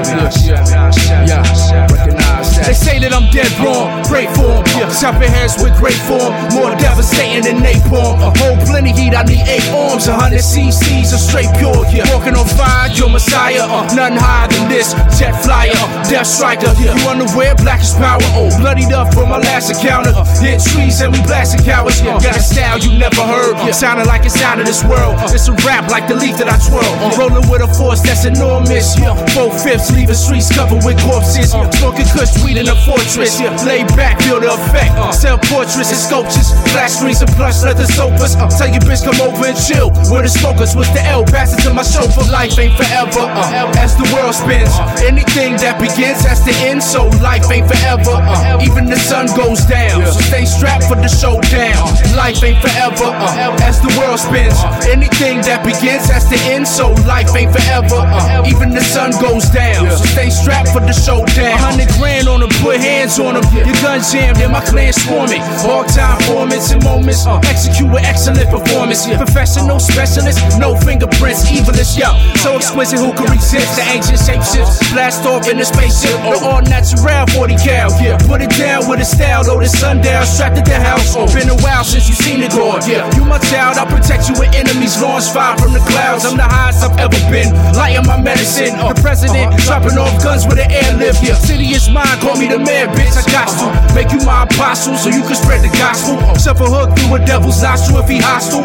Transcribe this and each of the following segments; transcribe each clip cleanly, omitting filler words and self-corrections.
Recognize that. They say that I'm dead wrong, pray for him. Chopping heads with great form, more devastating than napalm. Hold plenty heat, I need 8 arms, 100 cc's of straight pure. Walking on fire, you're Messiah. Nothing higher than this, jet flyer, death striker. You unaware, black is power. Bloodied up from my last encounter. Hit trees and we blasting cowards. Got a style you never heard, sounding like it's out of this world. It's a rap like the leaf that I twirl. Rolling with a force that's enormous. 4/5 leaving streets covered with corpses. Smoking kush weed in a fortress. Lay back, feel the effect. Sell portraits and sculptures, flash screens and plush leather sofas. Tell your bitch come over and chill. Where the smokers, what's the L? Pass it to my chauffeur. Life ain't forever. As the world spins, anything that begins has to end. So life ain't forever. Even the sun goes down. So stay strapped for the showdown. Life ain't forever. As the world spins, anything that begins has to end. So life ain't forever. Even the sun goes down. So stay strapped for the showdown. 100 grand on them, put hands on them. Your gun jammed and my clan swarming. All time formats and moments. Execute with excellent performance. Professional specialist, no fingerprints, evilest, yo. So exquisite, who can resist the ancient shapeshifts? Blast off in the spaceship. The all natural 40 cal. Put it down with a style, though the sundown. Strapped at the house. Been a while since you seen it all. You my child, I'll protect you with enemies. Launch fire from the clouds. I'm the highest I've ever been. Lighting my medicine. The president dropping off guns with an airlift. City is mine, call me the man, bitch. I got to make you my apostle so you can spread the gospel. Suffer hook through a devil's nostril if he hostile.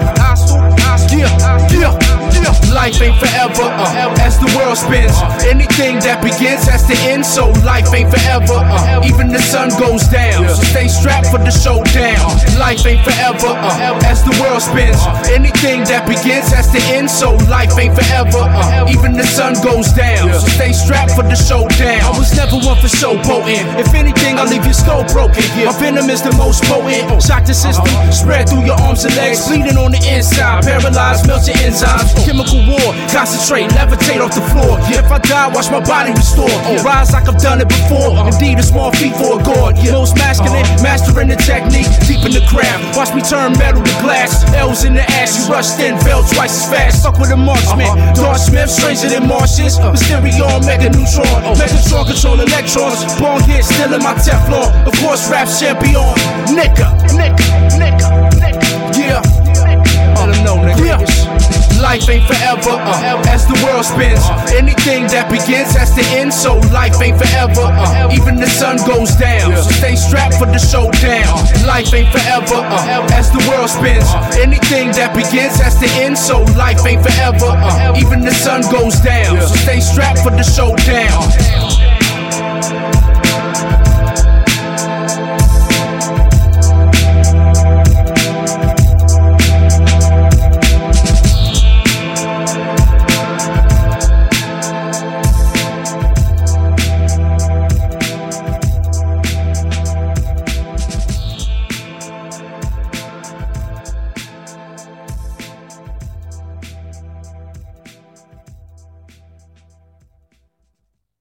Life ain't forever. As the world spins, anything that begins has to end. So life ain't forever. Even the sun goes down. So stay strapped for the showdown. Life ain't forever. As the world spins, anything that begins has to end. So life ain't forever. Even the sun goes down. So stay strapped for the showdown. I was never one for showboating. If anything, I'll leave your skull broken. My venom is the most potent. Shock the system, spread through your arms and legs, bleeding on the inside, paralyzed, melt your enzymes. Chemical war, concentrate, levitate off the floor. If I die, watch my body restore. Rise like I've done it before. Indeed, a small feat for a god. Most masculine, mastering the technique, deep in the craft. Watch me turn metal to glass. L's in the ass, you rushed in, fell twice as fast. Stuck with a marksman. Dark Smith, stranger than Martians. Mysterio, Mega Neutron. Megatron control electrons. Bong hit, still in my Teflon. Of course, rap champion. Nigga. Yeah. Let them know, nigga. Life ain't forever. As the world spins, anything that begins has to end. So life ain't forever. Even the sun goes down. So stay strapped for the showdown. Life ain't forever. As the world spins, anything that begins has to end. So life ain't forever. Even the sun goes down. So stay strapped for the showdown.